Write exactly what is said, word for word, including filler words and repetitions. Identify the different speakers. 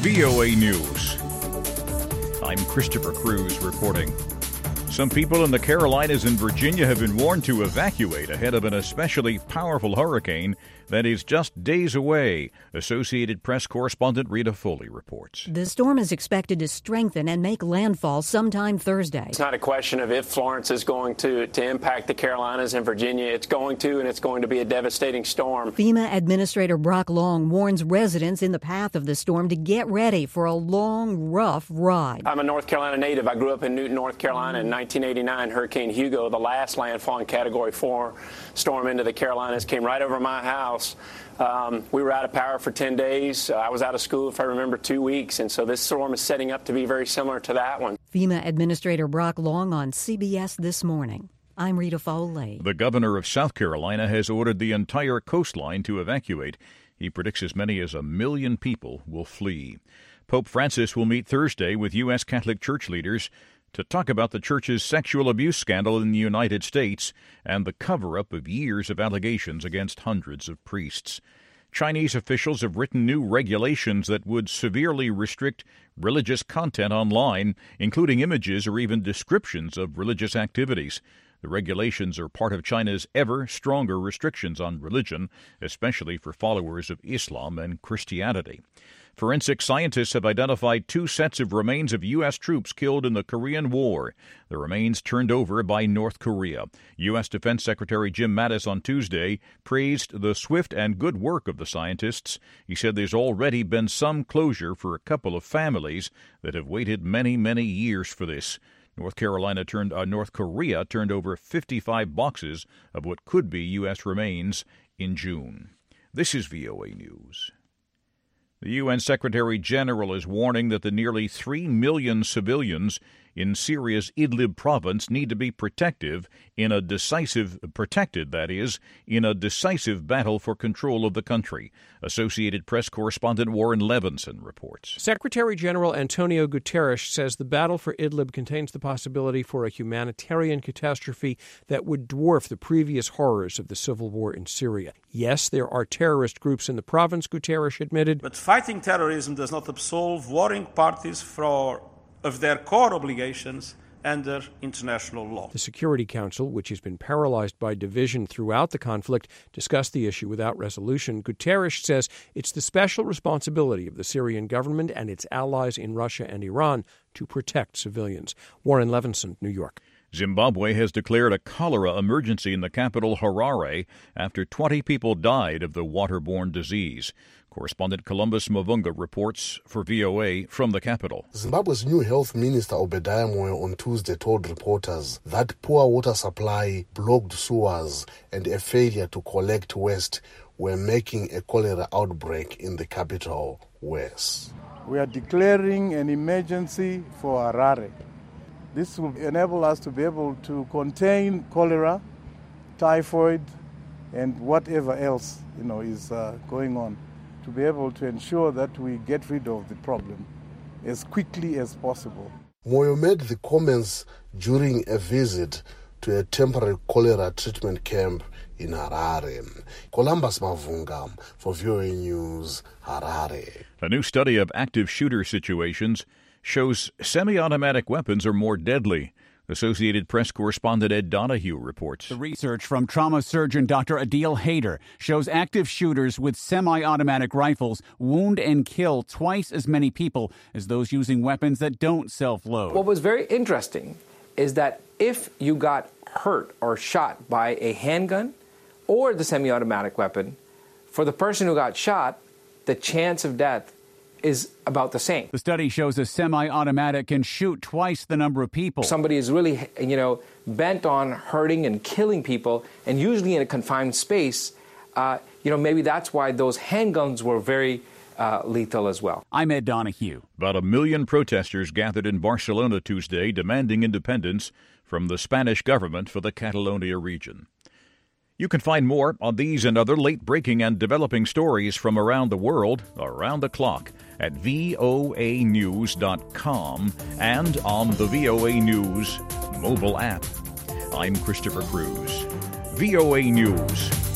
Speaker 1: V O A News. I'm Christopher Cruz reporting. Some people in the Carolinas and Virginia have been warned to evacuate ahead of an especially powerful hurricane that is just days away. Associated Press correspondent Rita Foley reports.
Speaker 2: The storm is expected to strengthen and make landfall sometime Thursday.
Speaker 3: It's not a question of if Florence is going to, to impact the Carolinas and Virginia. It's going to, and it's going to be a devastating storm.
Speaker 2: FEMA Administrator Brock Long warns residents in the path of the storm to get ready for a long, rough ride.
Speaker 3: I'm a North Carolina native. I grew up in Newton, North Carolina in nineteen eighty-nine. Hurricane Hugo, the last landfalling Category four storm into the Carolinas, came right over my house. Um, we were out of power for ten days. Uh, I was out of school, if I remember, two weeks. And so this storm is setting up to be very similar to that one.
Speaker 2: FEMA Administrator Brock Long on C B S This Morning. I'm Rita Foley.
Speaker 1: The governor of South Carolina has ordered the entire coastline to evacuate. He predicts as many as a million people will flee. Pope Francis will meet Thursday with U S Catholic Church leaders to talk about the church's sexual abuse scandal in the United States and the cover-up of years of allegations against hundreds of priests. Chinese officials have written new regulations that would severely restrict religious content online, including images or even descriptions of religious activities. The regulations are part of China's ever stronger restrictions on religion, especially for followers of Islam and Christianity. Forensic scientists have identified two sets of remains of U S troops killed in the Korean War. The remains turned over by North Korea. U S Defense Secretary Jim Mattis on Tuesday praised the swift and good work of the scientists. He said there's already been some closure for a couple of families that have waited many, many years for this. North Carolina turned uh, North Korea turned over fifty-five boxes of what could be U S remains in June. This is V O A News. The U N Secretary General is warning that the nearly three million civilians in Syria's Idlib province need to be protective in a decisive protected, that is, in a decisive battle for control of the country. Associated Press correspondent Warren Levinson reports.
Speaker 4: Secretary General Antonio Guterres says the battle for Idlib contains the possibility for a humanitarian catastrophe that would dwarf the previous horrors of the civil war in Syria. Yes, there are terrorist groups in the province, Guterres admitted.
Speaker 5: But fighting terrorism does not absolve warring parties for of their core obligations under international law.
Speaker 4: The Security Council, which has been paralyzed by division throughout the conflict, discussed the issue without resolution. Guterres says it's the special responsibility of the Syrian government and its allies in Russia and Iran to protect civilians. Warren Levinson, New York.
Speaker 1: Zimbabwe has declared a cholera emergency in the capital, Harare, after twenty people died of the waterborne disease. Correspondent Columbus Mavunga reports for V O A from the capital.
Speaker 6: Zimbabwe's new health minister Obadiah Moyo on Tuesday told reporters that poor water supply, blocked sewers, and a failure to collect waste were making a cholera outbreak in the capital worse.
Speaker 7: We are declaring an emergency for Harare. This will enable us to be able to contain cholera, typhoid, and whatever else, you know, is uh, going on, to be able to ensure that we get rid of the problem as quickly as possible.
Speaker 6: Moyo made the comments during a visit to a temporary cholera treatment camp in Harare. Columbus Mavunga for V O A News, Harare.
Speaker 1: A new study of active shooter situations shows semi-automatic weapons are more deadly. Associated Press correspondent Ed Donahue reports.
Speaker 8: The research from trauma surgeon Doctor Adil Haider shows active shooters with semi-automatic rifles wound and kill twice as many people as those using weapons that don't self-load.
Speaker 9: What was very interesting is that if you got hurt or shot by a handgun or the semi-automatic weapon, for the person who got shot, the chance of death is about the same.
Speaker 8: The study shows a semi-automatic can shoot twice the number of people.
Speaker 9: Somebody is really, you know, bent on hurting and killing people, and usually in a confined space, uh, you know, maybe that's why those handguns were very uh, lethal as well.
Speaker 8: I'm Ed Donahue.
Speaker 1: About a million protesters gathered in Barcelona Tuesday demanding independence from the Spanish government for the Catalonia region. You can find more on these and other late-breaking and developing stories from around the world, around the clock, at V O A news dot com and on the V O A News mobile app. I'm Christopher Cruz. V O A News.